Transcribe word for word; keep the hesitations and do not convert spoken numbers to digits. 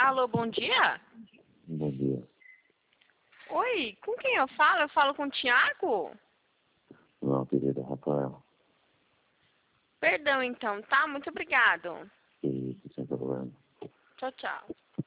Alô, bom dia? Bom dia. Oi, com quem eu falo? Eu falo com o Thiago? Não, querida Rafael. Perdão, então, tá? Muito obrigado. Que isso, sem problema. Tchau, tchau.